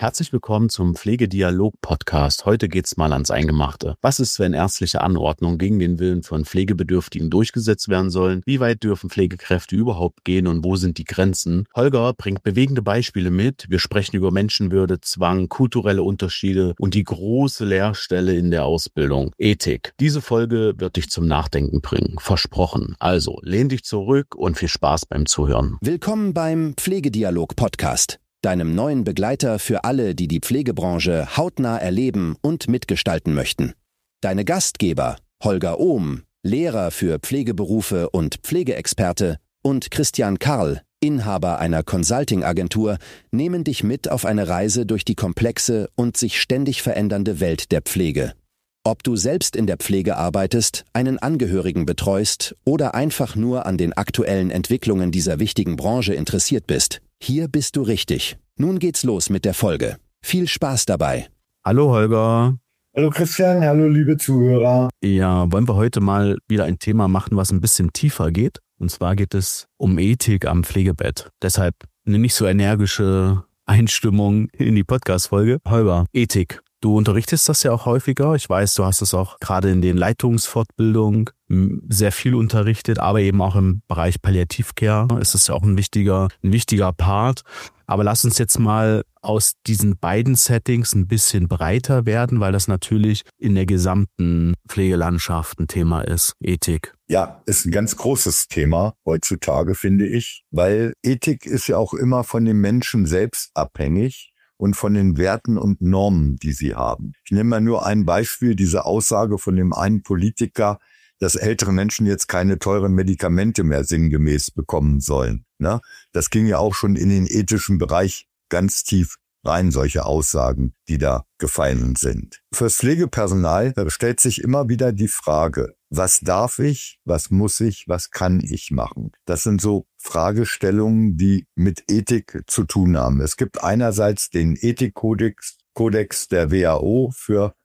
Herzlich willkommen zum Pflegedialog-Podcast. Heute geht's mal ans Eingemachte. Was ist, wenn ärztliche Anordnungen gegen den Willen von Pflegebedürftigen durchgesetzt werden sollen? Wie weit dürfen Pflegekräfte überhaupt gehen und wo sind die Grenzen? Holger bringt bewegende Beispiele mit. Wir sprechen über Menschenwürde, Zwang, kulturelle Unterschiede und die große Leerstelle in der Ausbildung. Ethik. Diese Folge wird dich zum Nachdenken bringen. Versprochen. Also, lehn dich zurück und viel Spaß beim Zuhören. Willkommen beim Pflegedialog-Podcast. Deinem neuen Begleiter für alle, die die Pflegebranche hautnah erleben und mitgestalten möchten. Deine Gastgeber Holger Ohm, Lehrer für Pflegeberufe und Pflegeexperte, und Christian Karl, Inhaber einer Consulting-Agentur, nehmen dich mit auf eine Reise durch die komplexe und sich ständig verändernde Welt der Pflege. Ob du selbst in der Pflege arbeitest, einen Angehörigen betreust oder einfach nur an den aktuellen Entwicklungen dieser wichtigen Branche interessiert bist, hier bist du richtig. Nun geht's los mit der Folge. Viel Spaß dabei. Hallo Holger. Hallo Christian, hallo liebe Zuhörer. Ja, wollen wir heute mal wieder ein Thema machen, was ein bisschen tiefer geht? Und zwar geht es um Ethik am Pflegebett. Deshalb eine nicht so energische Einstimmung in die Podcast-Folge. Holger, Ethik. Du unterrichtest das ja auch häufiger. Ich weiß, du hast es auch gerade in den Leitungsfortbildungen sehr viel unterrichtet, aber eben auch im Bereich Palliativcare ist es ja auch ein wichtiger Part. Aber lass uns jetzt mal aus diesen beiden Settings ein bisschen breiter werden, weil das natürlich in der gesamten Pflegelandschaft ein Thema ist. Ethik. Ja, ist ein ganz großes Thema heutzutage, finde ich, weil Ethik ist ja auch immer von dem Menschen selbst abhängig und von den Werten und Normen, die sie haben. Ich nehme mal nur ein Beispiel, diese Aussage von dem einen Politiker, dass ältere Menschen jetzt keine teuren Medikamente mehr sinngemäß bekommen sollen. Ne? Das ging ja auch schon in den ethischen Bereich ganz tief rein, solche Aussagen, die da gefallen sind. Fürs Pflegepersonal stellt sich immer wieder die Frage, was darf ich, was muss ich, was kann ich machen? Das sind so Fragestellungen, die mit Ethik zu tun haben. Es gibt einerseits den Ethikkodex der WHO für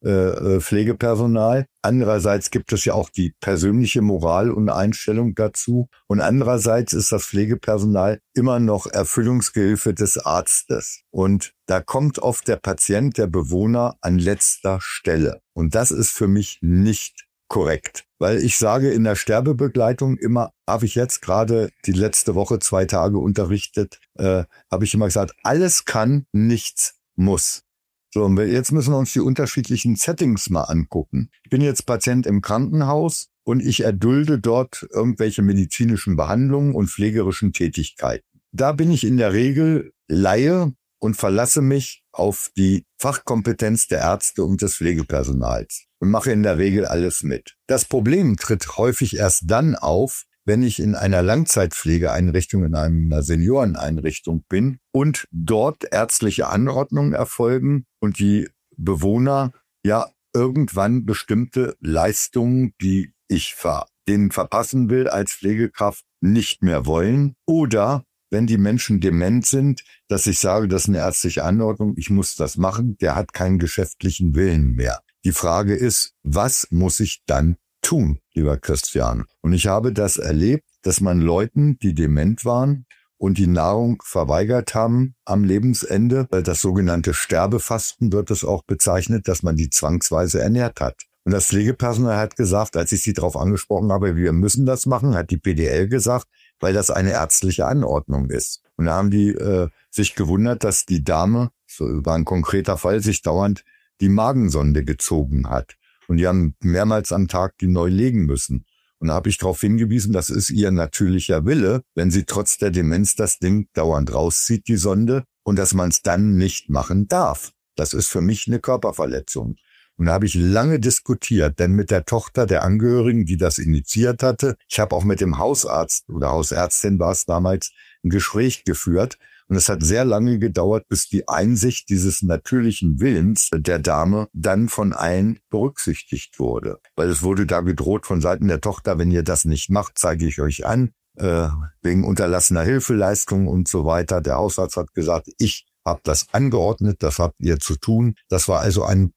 Pflegepersonal. Andererseits gibt es ja auch die persönliche Moral und Einstellung dazu. Und andererseits ist das Pflegepersonal immer noch Erfüllungsgehilfe des Arztes. Und da kommt oft der Patient, der Bewohner an letzter Stelle. Und das ist für mich nicht korrekt. Weil ich sage in der Sterbebegleitung immer, habe ich jetzt gerade die letzte Woche 2 Tage unterrichtet, habe ich immer gesagt, alles kann, nichts muss. So, und jetzt müssen wir uns die unterschiedlichen Settings mal angucken. Ich bin jetzt Patient im Krankenhaus und ich erdulde dort irgendwelche medizinischen Behandlungen und pflegerischen Tätigkeiten. Da bin ich in der Regel Laie und verlasse mich auf die Fachkompetenz der Ärzte und des Pflegepersonals und mache in der Regel alles mit. Das Problem tritt häufig erst dann auf, wenn ich in einer Langzeitpflegeeinrichtung, in einer Senioreneinrichtung bin und dort ärztliche Anordnungen erfolgen und die Bewohner ja irgendwann bestimmte Leistungen, die ich denen verpassen will als Pflegekraft, nicht mehr wollen. Oder wenn die Menschen dement sind, dass ich sage, das ist eine ärztliche Anordnung, ich muss das machen, der hat keinen geschäftlichen Willen mehr. Die Frage ist, was muss ich dann tun, lieber Christian? Und ich habe das erlebt, dass man Leuten, die dement waren und die Nahrung verweigert haben am Lebensende, das sogenannte Sterbefasten wird es auch bezeichnet, dass man die zwangsweise ernährt hat. Und das Pflegepersonal hat gesagt, als ich sie darauf angesprochen habe, wir müssen das machen, hat die PDL gesagt, weil das eine ärztliche Anordnung ist. Und da haben die sich gewundert, dass die Dame, so war ein konkreter Fall, sich dauernd die Magensonde gezogen hat. Und die haben mehrmals am Tag die neu legen müssen. Und da habe ich darauf hingewiesen, das ist ihr natürlicher Wille, wenn sie trotz der Demenz das Ding dauernd rauszieht, die Sonde, und dass man es dann nicht machen darf. Das ist für mich eine Körperverletzung. Und da habe ich lange diskutiert, denn mit der Tochter der Angehörigen, die das initiiert hatte, ich habe auch mit dem Hausarzt oder Hausärztin war es damals, ein Gespräch geführt. Und es hat sehr lange gedauert, bis die Einsicht dieses natürlichen Willens der Dame dann von allen berücksichtigt wurde. Weil es wurde da gedroht von Seiten der Tochter, wenn ihr das nicht macht, zeige ich euch an, wegen unterlassener Hilfeleistung und so weiter. Der Hausarzt hat gesagt, ich habe das angeordnet, das habt ihr zu tun. Das war also ein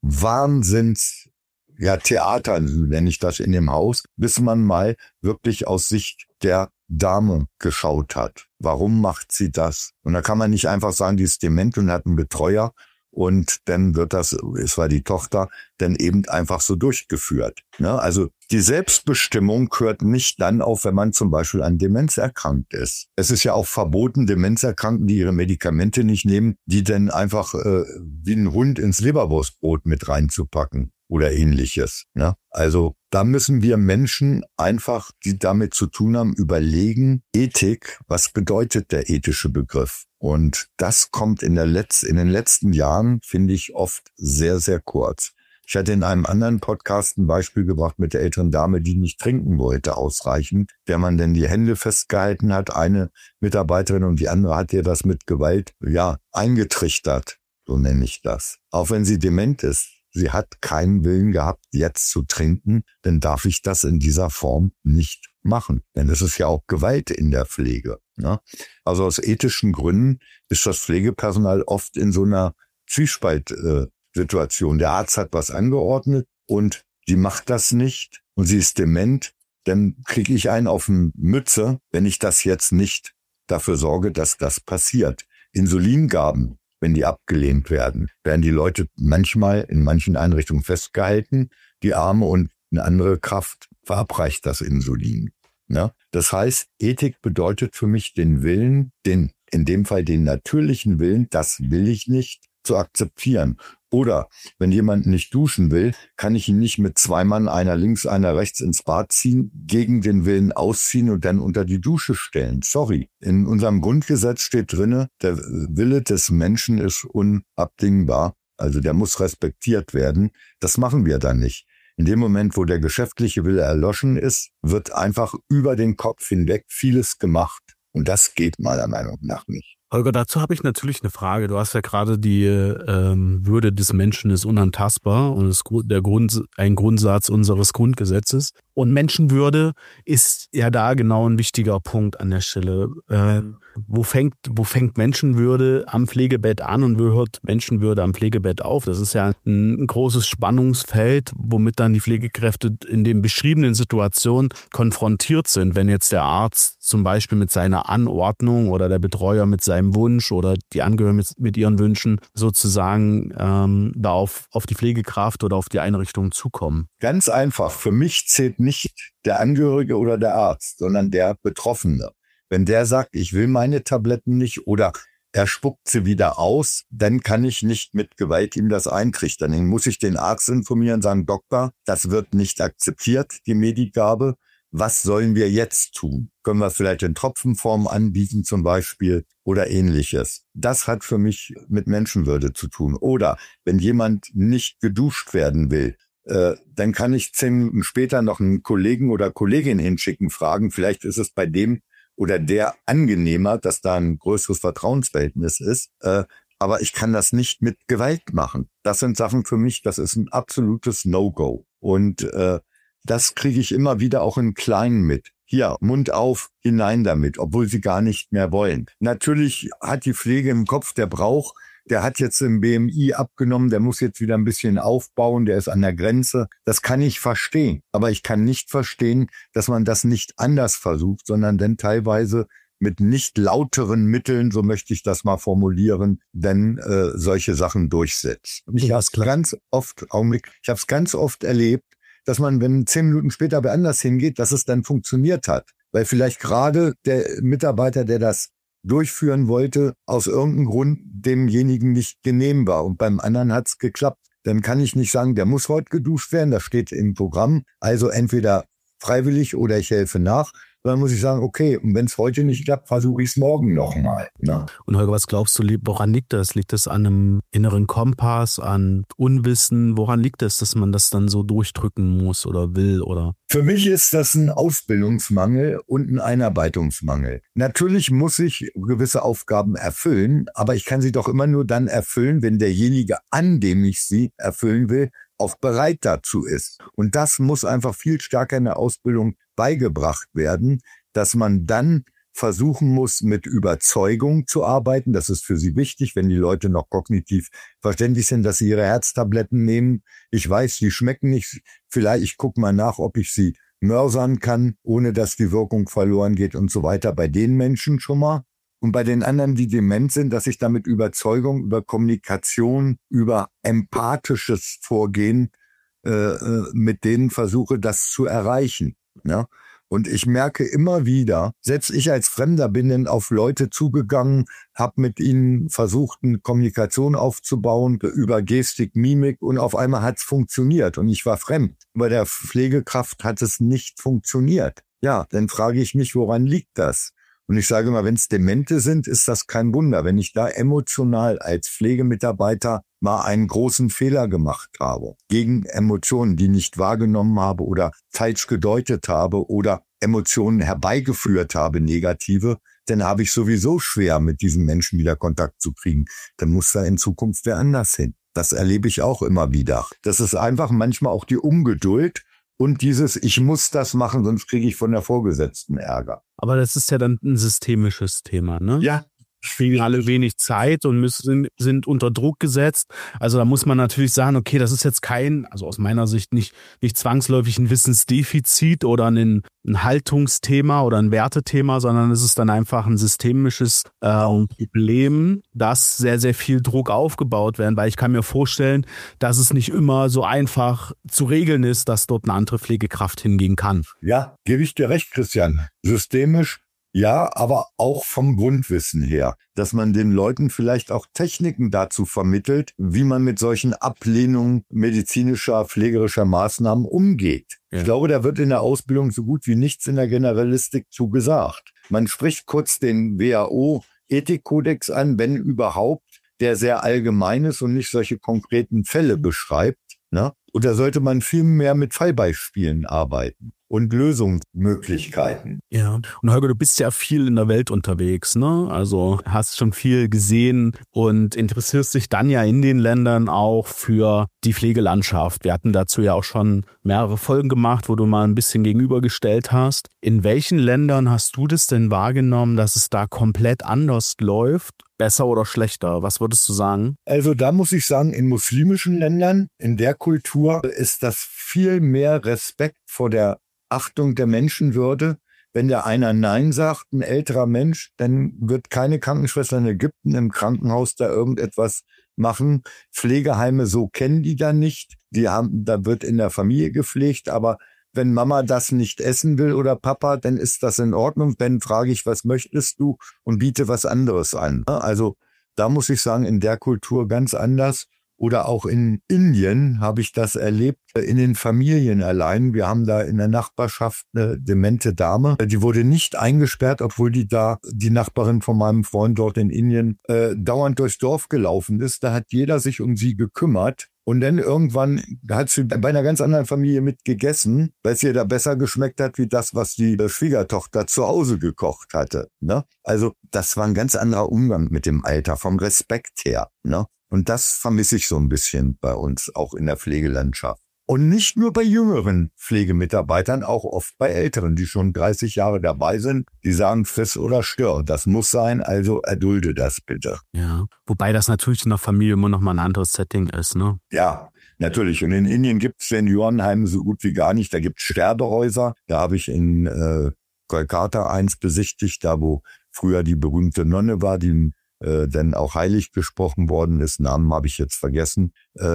Theater, nenne ich das, in dem Haus, bis man mal wirklich aus Sicht der Dame geschaut hat. Warum macht sie das? Und da kann man nicht einfach sagen, die ist dement und hat einen Betreuer und dann wird das, es war die Tochter, dann eben einfach so durchgeführt. Ne? Also die Selbstbestimmung hört nicht dann auf, wenn man zum Beispiel an Demenz erkrankt ist. Es ist ja auch verboten, Demenzerkrankten, die ihre Medikamente nicht nehmen, die dann einfach wie ein Hund ins Leberwurstbrot mit reinzupacken oder ähnliches. Ne? Also da müssen wir Menschen einfach, die damit zu tun haben, überlegen, Ethik, was bedeutet der ethische Begriff? Und das kommt in den letzten Jahren, finde ich, oft sehr, sehr kurz. Ich hatte in einem anderen Podcast ein Beispiel gebracht mit der älteren Dame, die nicht trinken wollte ausreichend, der man denn die Hände festgehalten hat, eine Mitarbeiterin, und die andere hat ihr das mit Gewalt, eingetrichtert, so nenne ich das. Auch wenn sie dement ist. Sie hat keinen Willen gehabt, jetzt zu trinken, dann darf ich das in dieser Form nicht machen. Denn es ist ja auch Gewalt in der Pflege. Ne? Also aus ethischen Gründen ist das Pflegepersonal oft in so einer Zwiespaltsituation. Der Arzt hat was angeordnet und die macht das nicht und sie ist dement. Dann kriege ich einen auf den Mütze, wenn ich das jetzt nicht dafür sorge, dass das passiert. Insulingaben, wenn die abgelehnt werden die Leute manchmal in manchen Einrichtungen festgehalten, die Arme, und eine andere Kraft verabreicht das Insulin. Ja? Das heißt, Ethik bedeutet für mich den Willen, in dem Fall den natürlichen Willen, das will ich nicht, zu akzeptieren. Oder wenn jemand nicht duschen will, kann ich ihn nicht mit 2 Mann, einer links, einer rechts, ins Bad ziehen, gegen den Willen ausziehen und dann unter die Dusche stellen. Sorry. In unserem Grundgesetz steht drinne, der Wille des Menschen ist unabdingbar. Also der muss respektiert werden. Das machen wir dann nicht. In dem Moment, wo der geschäftliche Wille erloschen ist, wird einfach über den Kopf hinweg vieles gemacht. Und das geht meiner Meinung nach nicht. Holger, dazu habe ich natürlich eine Frage. Du hast ja gerade die Würde des Menschen ist unantastbar und ist ein Grundsatz unseres Grundgesetzes. Und Menschenwürde ist ja da genau ein wichtiger Punkt an der Stelle. Wo fängt Menschenwürde am Pflegebett an und wo hört Menschenwürde am Pflegebett auf? Das ist ja ein großes Spannungsfeld, womit dann die Pflegekräfte in den beschriebenen Situationen konfrontiert sind. Wenn jetzt der Arzt zum Beispiel mit seiner Anordnung oder der Betreuer mit seinem Wunsch oder die Angehörigen mit ihren Wünschen sozusagen da auf die Pflegekraft oder auf die Einrichtung zukommen. Ganz einfach. Für mich zählt nicht der Angehörige oder der Arzt, sondern der Betroffene. Wenn der sagt, ich will meine Tabletten nicht oder er spuckt sie wieder aus, dann kann ich nicht mit Gewalt ihm das eintrichtern. Dann muss ich den Arzt informieren, sagen, Doktor, das wird nicht akzeptiert, die Medigabe. Was sollen wir jetzt tun? Können wir vielleicht in Tropfenform anbieten zum Beispiel oder ähnliches? Das hat für mich mit Menschenwürde zu tun. Oder wenn jemand nicht geduscht werden will, dann kann ich 10 Minuten später noch einen Kollegen oder Kollegin hinschicken, fragen, vielleicht ist es bei dem oder der angenehmer, dass da ein größeres Vertrauensverhältnis ist. Aber ich kann das nicht mit Gewalt machen. Das sind Sachen für mich, das ist ein absolutes No-Go. Und das kriege ich immer wieder auch im Kleinen mit. Hier, Mund auf, hinein damit, obwohl sie gar nicht mehr wollen. Natürlich hat die Pflege im Kopf, der hat jetzt im BMI abgenommen, der muss jetzt wieder ein bisschen aufbauen, der ist an der Grenze. Das kann ich verstehen. Aber ich kann nicht verstehen, dass man das nicht anders versucht, sondern dann teilweise mit nicht lauteren Mitteln, so möchte ich das mal formulieren, denn solche Sachen durchsetzt. Ich habe es ganz oft erlebt, dass man, wenn 10 Minuten später wer anders hingeht, dass es dann funktioniert hat. Weil vielleicht gerade der Mitarbeiter, der das durchführen wollte, aus irgendeinem Grund demjenigen nicht genehm war. Und beim anderen hat es geklappt. Dann kann ich nicht sagen, der muss heute geduscht werden, das steht im Programm. Also entweder freiwillig oder ich helfe nach. Dann muss ich sagen, okay, und wenn es heute nicht klappt, versuche ich es morgen nochmal. Ja. Und Holger, was glaubst du, woran liegt das? Liegt das an einem inneren Kompass, an Unwissen? Woran liegt das, dass man das dann so durchdrücken muss oder will? Oder? Für mich ist das ein Ausbildungsmangel und ein Einarbeitungsmangel. Natürlich muss ich gewisse Aufgaben erfüllen, aber ich kann sie doch immer nur dann erfüllen, wenn derjenige, an dem ich sie erfüllen will, auch bereit dazu ist. Und das muss einfach viel stärker in der Ausbildung beigebracht werden, dass man dann versuchen muss, mit Überzeugung zu arbeiten. Das ist für sie wichtig, wenn die Leute noch kognitiv verständlich sind, dass sie ihre Herztabletten nehmen. Ich weiß, die schmecken nicht. Vielleicht, ich gucke mal nach, ob ich sie mörsern kann, ohne dass die Wirkung verloren geht und so weiter. Bei den Menschen schon mal. Und bei den anderen, die dement sind, dass ich damit Überzeugung, über Kommunikation, über empathisches Vorgehen mit denen versuche, das zu erreichen. Ja? Und ich merke immer wieder, selbst ich als Fremder bin dann auf Leute zugegangen, habe mit ihnen versucht, eine Kommunikation aufzubauen über Gestik, Mimik und auf einmal hat es funktioniert und ich war fremd. Bei der Pflegekraft hat es nicht funktioniert. Ja, dann frage ich mich, woran liegt das? Und ich sage immer, wenn es Demente sind, ist das kein Wunder. Wenn ich da emotional als Pflegemitarbeiter mal einen großen Fehler gemacht habe, gegen Emotionen, die nicht wahrgenommen habe oder falsch gedeutet habe oder Emotionen herbeigeführt habe, negative, dann habe ich sowieso schwer, mit diesen Menschen wieder Kontakt zu kriegen. Dann muss da in Zukunft wer anders hin. Das erlebe ich auch immer wieder. Das ist einfach manchmal auch die Ungeduld und dieses, ich muss das machen, sonst kriege ich von der Vorgesetzten Ärger. Aber das ist ja dann ein systemisches Thema, ne? Ja. Kriegen alle wenig Zeit und sind unter Druck gesetzt. Also da muss man natürlich sagen, okay, das ist jetzt kein, also aus meiner Sicht nicht zwangsläufig ein Wissensdefizit oder ein Haltungsthema oder ein Wertethema, sondern es ist dann einfach ein systemisches Problem, dass sehr, sehr viel Druck aufgebaut werden, weil ich kann mir vorstellen, dass es nicht immer so einfach zu regeln ist, dass dort eine andere Pflegekraft hingehen kann. Ja, gebe ich dir recht, Christian. Systemisch. Ja, aber auch vom Grundwissen her, dass man den Leuten vielleicht auch Techniken dazu vermittelt, wie man mit solchen Ablehnungen medizinischer, pflegerischer Maßnahmen umgeht. Ja. Ich glaube, da wird in der Ausbildung so gut wie nichts in der Generalistik zu gesagt. Man spricht kurz den WHO-Ethikkodex an, wenn überhaupt, der sehr allgemein ist und nicht solche konkreten Fälle beschreibt. Ne? Und da sollte man viel mehr mit Fallbeispielen arbeiten und Lösungsmöglichkeiten. Ja, und Holger, du bist ja viel in der Welt unterwegs, ne? Also hast schon viel gesehen und interessierst dich dann ja in den Ländern auch für die Pflegelandschaft. Wir hatten dazu ja auch schon mehrere Folgen gemacht, wo du mal ein bisschen gegenübergestellt hast. In welchen Ländern hast du das denn wahrgenommen, dass es da komplett anders läuft? Besser oder schlechter? Was würdest du sagen? Also da muss ich sagen, in muslimischen Ländern, in der Kultur ist das viel mehr Respekt vor der Achtung der Menschenwürde. Wenn der einer Nein sagt, ein älterer Mensch, dann wird keine Krankenschwester in Ägypten im Krankenhaus da irgendetwas machen. Pflegeheime, so kennen die da nicht. Da wird in der Familie gepflegt, aber wenn Mama das nicht essen will oder Papa, dann ist das in Ordnung. Dann frage ich, was möchtest du und biete was anderes an. Also da muss ich sagen, in der Kultur ganz anders. Oder auch in Indien habe ich das erlebt, in den Familien allein. Wir haben da in der Nachbarschaft eine demente Dame, die wurde nicht eingesperrt, obwohl die Nachbarin von meinem Freund dort in Indien dauernd durchs Dorf gelaufen ist. Da hat jeder sich um sie gekümmert. Und dann irgendwann hat sie bei einer ganz anderen Familie mitgegessen, weil es ihr da besser geschmeckt hat, wie das, was die Schwiegertochter zu Hause gekocht hatte. Ne? Also das war ein ganz anderer Umgang mit dem Alter, vom Respekt her. Ne? Und das vermisse ich so ein bisschen bei uns, auch in der Pflegelandschaft. Und nicht nur bei jüngeren Pflegemitarbeitern, auch oft bei Älteren, die schon 30 Jahre dabei sind, die sagen, friss oder stirb. Das muss sein, also erdulde das bitte. Ja, wobei das natürlich in der Familie immer noch mal ein anderes Setting ist, ne? Ja, natürlich. Und in Indien gibt es Seniorenheime so gut wie gar nicht. Da gibt es Sterbehäuser. Da habe ich in Kolkata eins besichtigt, da wo früher die berühmte Nonne war, die dann auch heilig gesprochen worden ist. Namen habe ich jetzt vergessen.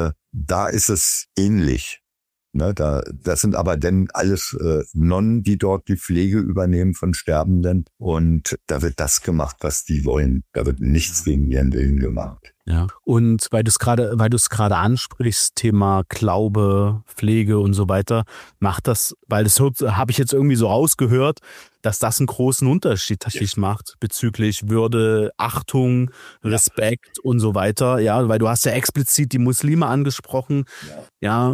Da ist es ähnlich. Ne, das sind aber dann alles Nonnen, die dort die Pflege übernehmen von Sterbenden. Und da wird das gemacht, was die wollen. Da wird nichts gegen ihren Willen gemacht. Ja. Und weil du es gerade ansprichst, Thema Glaube, Pflege und so weiter, macht das, weil das habe ich jetzt irgendwie so rausgehört, dass das einen großen Unterschied tatsächlich macht bezüglich Würde, Achtung, Respekt und so weiter. Ja, weil du hast ja explizit die Muslime angesprochen. Ja,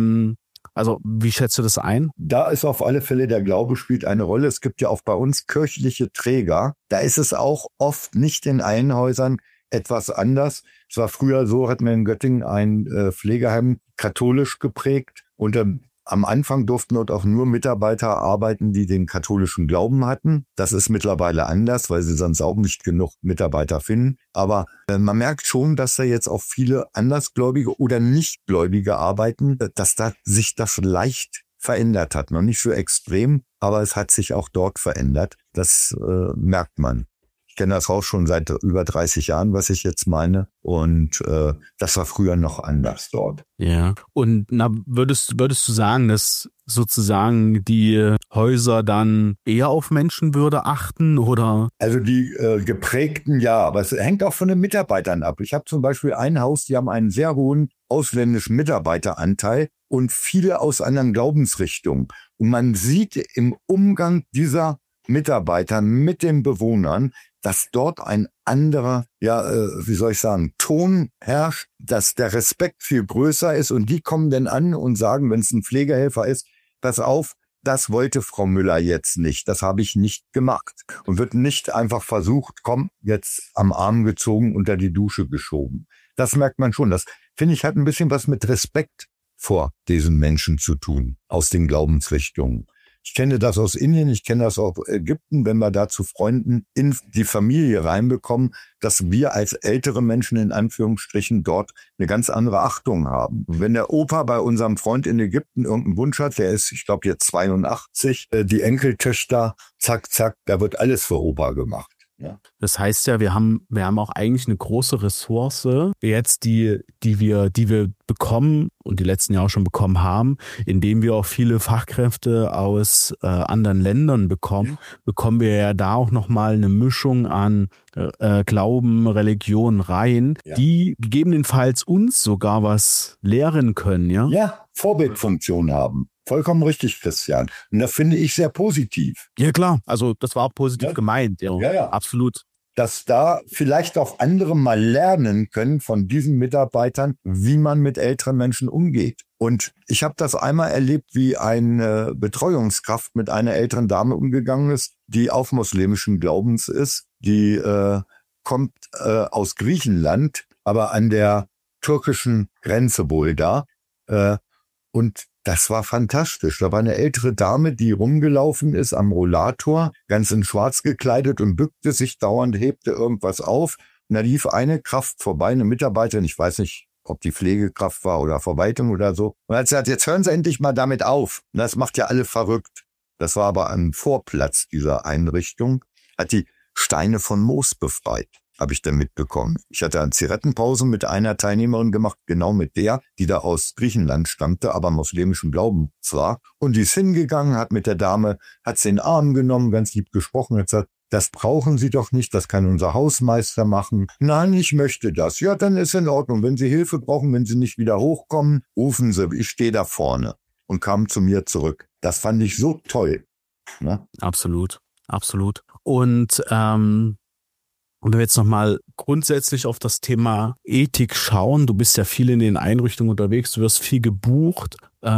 also wie schätzt du das ein? Da ist auf alle Fälle der Glaube spielt eine Rolle. Es gibt ja auch bei uns kirchliche Träger. Da ist es auch oft nicht in allen Häusern etwas anders. Es war früher so, hatten wir in Göttingen ein Pflegeheim katholisch geprägt und am Anfang durften dort auch nur Mitarbeiter arbeiten, die den katholischen Glauben hatten. Das ist mittlerweile anders, weil sie sonst auch nicht genug Mitarbeiter finden. Aber man merkt schon, dass da jetzt auch viele Andersgläubige oder Nichtgläubige arbeiten, dass da sich das leicht verändert hat. Noch nicht so extrem, aber es hat sich auch dort verändert. Das merkt man. Ich kenne das Haus schon seit über 30 Jahren, was ich jetzt meine. Und das war früher noch anders dort. Ja. Und würdest du sagen, dass sozusagen die Häuser dann eher auf Menschenwürde achten oder? Also die geprägten, ja, aber es hängt auch von den Mitarbeitern ab. Ich habe zum Beispiel ein Haus, die haben einen sehr hohen ausländischen Mitarbeiteranteil und viele aus anderen Glaubensrichtungen. Und man sieht im Umgang dieser Mitarbeiter mit den Bewohnern, dass dort ein anderer, Ton herrscht, dass der Respekt viel größer ist und die kommen dann an und sagen, wenn es ein Pflegehelfer ist, pass auf, das wollte Frau Müller jetzt nicht, das habe ich nicht gemacht. Und wird nicht einfach versucht, komm, jetzt am Arm gezogen, unter die Dusche geschoben. Das merkt man schon. Das, finde ich, hat ein bisschen was mit Respekt vor diesen Menschen zu tun, aus den Glaubensrichtungen. Ich kenne das aus Indien, ich kenne das aus Ägypten, wenn wir da zu Freunden in die Familie reinbekommen, dass wir als ältere Menschen in Anführungsstrichen dort eine ganz andere Achtung haben. Wenn der Opa bei unserem Freund in Ägypten irgendeinen Wunsch hat, der ist, ich glaube, jetzt 82, die Enkeltöchter, zack, zack, da wird alles für Opa gemacht. Ja. Das heißt ja, wir haben auch eigentlich eine große Ressource, jetzt die wir bekommen und die letzten Jahre schon bekommen haben, indem wir auch viele Fachkräfte aus anderen Ländern bekommen wir ja da auch nochmal eine Mischung an Glauben, Religion rein, die gegebenenfalls uns sogar was lehren können, ja? Ja, Vorbildfunktion haben. Vollkommen richtig, Christian. Und das finde ich sehr positiv. Ja, klar. Also das war auch positiv gemeint. Ja, absolut. Dass da vielleicht auch andere mal lernen können von diesen Mitarbeitern, wie man mit älteren Menschen umgeht. Und ich habe das einmal erlebt, wie eine Betreuungskraft mit einer älteren Dame umgegangen ist, die auch muslimischen Glaubens ist. Die kommt aus Griechenland, aber an der türkischen Grenze wohl da. Und das war fantastisch. Da war eine ältere Dame, die rumgelaufen ist am Rollator, ganz in Schwarz gekleidet und bückte sich dauernd, hebte irgendwas auf. Und da lief eine Kraft vorbei, eine Mitarbeiterin, ich weiß nicht, ob die Pflegekraft war oder Verwaltung oder so. Und hat gesagt, jetzt hören Sie endlich mal damit auf. Und das macht ja alle verrückt. Das war aber am Vorplatz dieser Einrichtung, hat die Steine von Moos befreit. Habe ich dann mitbekommen. Ich hatte eine Zigarettenpause mit einer Teilnehmerin gemacht, genau mit der, die da aus Griechenland stammte, aber muslimischen Glauben war. Und die ist hingegangen, hat mit der Dame, hat sie in den Arm genommen, ganz lieb gesprochen, hat gesagt, das brauchen Sie doch nicht, das kann unser Hausmeister machen. Nein, ich möchte das. Ja, dann ist in Ordnung. Wenn Sie Hilfe brauchen, wenn Sie nicht wieder hochkommen, rufen Sie, ich stehe da vorne. Und kam zu mir zurück. Das fand ich so toll. Ne? Absolut, absolut. Und wenn wir jetzt nochmal grundsätzlich auf das Thema Ethik schauen, du bist ja viel in den Einrichtungen unterwegs, du wirst viel gebucht.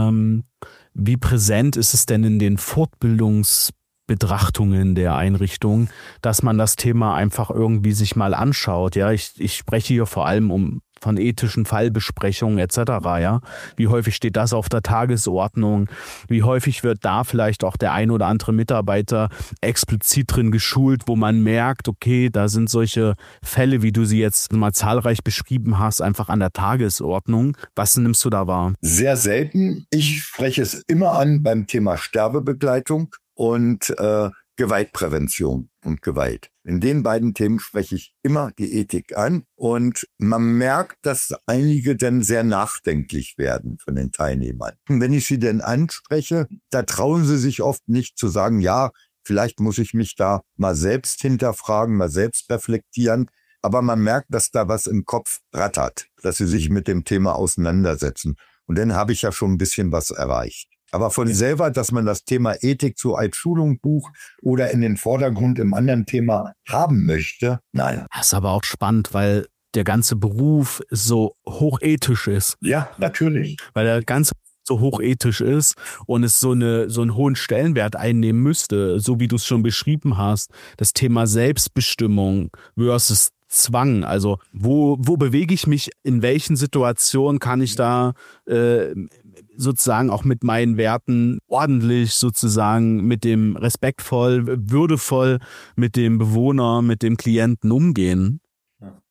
Wie präsent ist es denn in den Fortbildungsbetrachtungen der Einrichtung, dass man das Thema einfach irgendwie sich mal anschaut? Ja, ich spreche hier vor allem von ethischen Fallbesprechungen etc. Ja, wie häufig steht das auf der Tagesordnung? Wie häufig wird da vielleicht auch der ein oder andere Mitarbeiter explizit drin geschult, wo man merkt, okay, da sind solche Fälle, wie du sie jetzt mal zahlreich beschrieben hast, einfach an der Tagesordnung. Was nimmst du da wahr? Sehr selten. Ich spreche es immer an beim Thema Sterbebegleitung und Gewaltprävention und Gewalt. In den beiden Themen spreche ich immer die Ethik an und man merkt, dass einige dann sehr nachdenklich werden von den Teilnehmern. Und wenn ich sie denn anspreche, da trauen sie sich oft nicht zu sagen, ja, vielleicht muss ich mich da mal selbst hinterfragen, mal selbst reflektieren, aber man merkt, dass da was im Kopf rattert, dass sie sich mit dem Thema auseinandersetzen. Und dann habe ich ja schon ein bisschen was erreicht. Aber von selber, dass man das Thema Ethik so als Schulung bucht oder in den Vordergrund im anderen Thema haben möchte, nein. Das ist aber auch spannend, weil der ganze Beruf so hochethisch ist. Ja, natürlich. Weil der ganze so hochethisch ist und es so einen hohen Stellenwert einnehmen müsste, so wie du es schon beschrieben hast, das Thema Selbstbestimmung versus Zwang. Also wo bewege ich mich, in welchen Situationen kann ich da sozusagen auch mit meinen Werten ordentlich sozusagen mit dem respektvoll, würdevoll mit dem Bewohner, mit dem Klienten umgehen.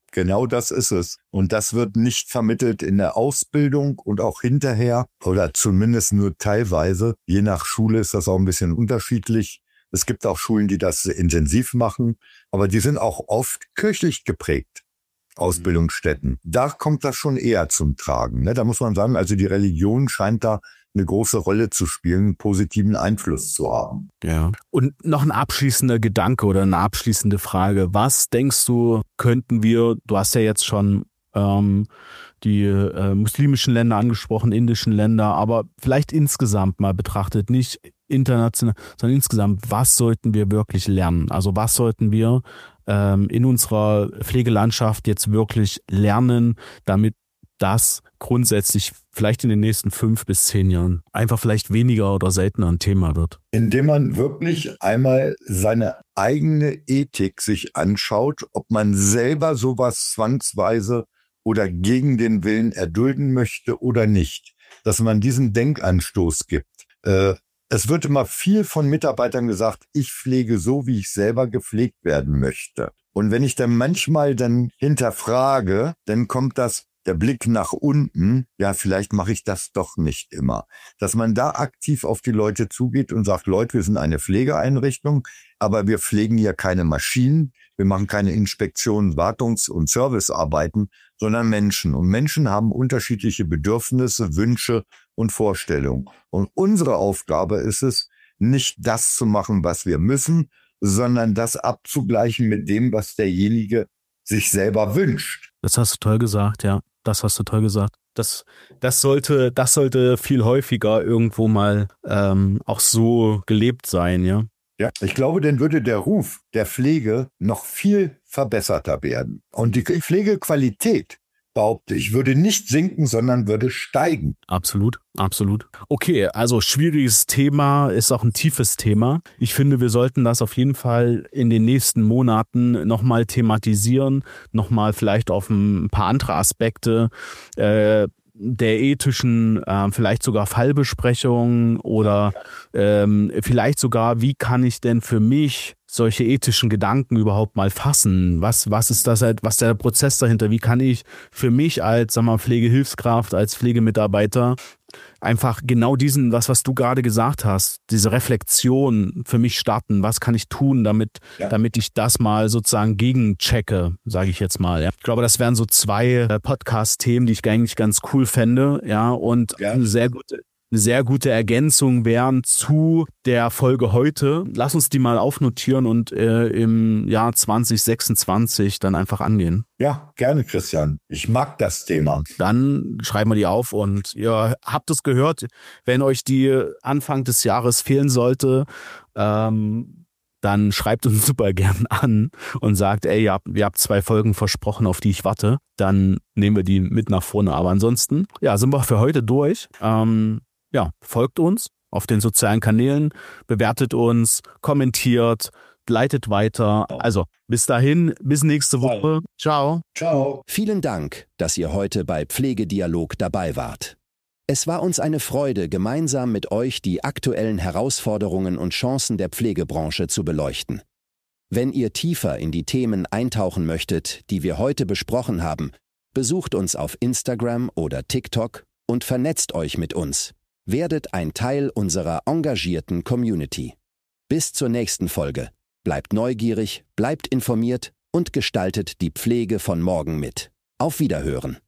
Genau das ist es. Und das wird nicht vermittelt in der Ausbildung und auch hinterher oder zumindest nur teilweise. Je nach Schule ist das auch ein bisschen unterschiedlich. Es gibt auch Schulen, die das intensiv machen, aber die sind auch oft kirchlich geprägt, Ausbildungsstätten. Da kommt das schon eher zum Tragen. Da muss man sagen, also die Religion scheint da eine große Rolle zu spielen, einen positiven Einfluss zu haben. Ja. Und noch ein abschließender Gedanke oder eine abschließende Frage. Was denkst du, könnten wir, du hast ja jetzt schon die muslimischen Länder angesprochen, indischen Länder, aber vielleicht insgesamt mal betrachtet, nicht international, sondern insgesamt, was sollten wir wirklich lernen? Also was sollten wir in unserer Pflegelandschaft jetzt wirklich lernen, damit das grundsätzlich vielleicht in den nächsten 5 bis 10 Jahren einfach vielleicht weniger oder seltener ein Thema wird? Indem man wirklich einmal seine eigene Ethik sich anschaut, ob man selber sowas zwangsweise oder gegen den Willen erdulden möchte oder nicht. Dass man diesen Denkanstoß gibt. Es wird immer viel von Mitarbeitern gesagt, ich pflege so, wie ich selber gepflegt werden möchte. Und wenn ich dann manchmal dann hinterfrage, dann kommt der Blick nach unten, ja, vielleicht mache ich das doch nicht immer. Dass man da aktiv auf die Leute zugeht und sagt, Leute, wir sind eine Pflegeeinrichtung, aber wir pflegen hier keine Maschinen, wir machen keine Inspektionen, Wartungs- und Servicearbeiten, sondern Menschen. Und Menschen haben unterschiedliche Bedürfnisse, Wünsche und Vorstellungen. Und unsere Aufgabe ist es, nicht das zu machen, was wir müssen, sondern das abzugleichen mit dem, was derjenige sich selber wünscht. Das hast du toll gesagt, ja. Das hast du toll gesagt. Das sollte viel häufiger irgendwo mal auch so gelebt sein, ja. Ja, ich glaube, dann würde der Ruf der Pflege noch viel verbesserter werden. Und die Pflegequalität, behaupte ich, würde nicht sinken, sondern würde steigen. Absolut, absolut. Okay, also schwieriges Thema, ist auch ein tiefes Thema. Ich finde, wir sollten das auf jeden Fall in den nächsten Monaten nochmal thematisieren, nochmal vielleicht auf ein paar andere Aspekte der ethischen, vielleicht sogar Fallbesprechungen oder vielleicht sogar, wie kann ich denn für mich solche ethischen Gedanken überhaupt mal fassen? Was ist das, was ist der Prozess dahinter? Wie kann ich für mich als, Pflegehilfskraft, als Pflegemitarbeiter einfach genau diesen, was du gerade gesagt hast, diese Reflexion für mich starten? Was kann ich tun, damit ich das mal sozusagen gegenchecke, sage ich jetzt mal. Ja. Ich glaube, das wären so 2 Podcast-Themen, die ich eigentlich ganz cool fände, ja, und eine sehr gute Ergänzung wären zu der Folge heute. Lass uns die mal aufnotieren und im Jahr 2026 dann einfach angehen. Ja, gerne, Christian. Ich mag das Thema. Dann schreiben wir die auf und ihr habt es gehört, wenn euch die Anfang des Jahres fehlen sollte, dann schreibt uns super gern an und sagt, ey, ihr habt 2 Folgen versprochen, auf die ich warte. Dann nehmen wir die mit nach vorne. Aber ansonsten, ja, sind wir für heute durch. Folgt uns auf den sozialen Kanälen, bewertet uns, kommentiert, leitet weiter. Also bis dahin, bis nächste Woche. Ciao. Ciao. Vielen Dank, dass ihr heute bei Pflegedialog dabei wart. Es war uns eine Freude, gemeinsam mit euch die aktuellen Herausforderungen und Chancen der Pflegebranche zu beleuchten. Wenn ihr tiefer in die Themen eintauchen möchtet, die wir heute besprochen haben, besucht uns auf Instagram oder TikTok und vernetzt euch mit uns. Werdet ein Teil unserer engagierten Community. Bis zur nächsten Folge. Bleibt neugierig, bleibt informiert und gestaltet die Pflege von morgen mit. Auf Wiederhören.